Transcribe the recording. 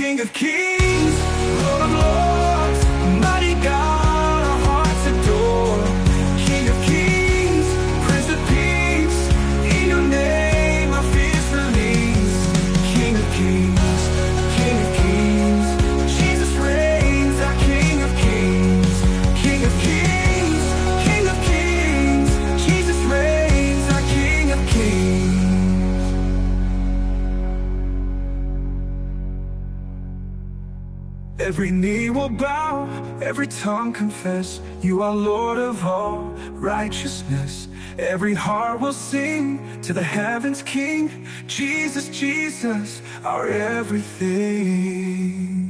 King of kings, Lord of lords, mighty God, our hearts adore. King of kings, Prince of peace, in your name our fears release. King of kings, Jesus reigns, our King of kings. King of kings, Jesus reigns, our King of kings. Every knee will bow, every tongue confess, you are Lord of all righteousness. Every heart will sing to the heavens King, Jesus, Jesus, our everything.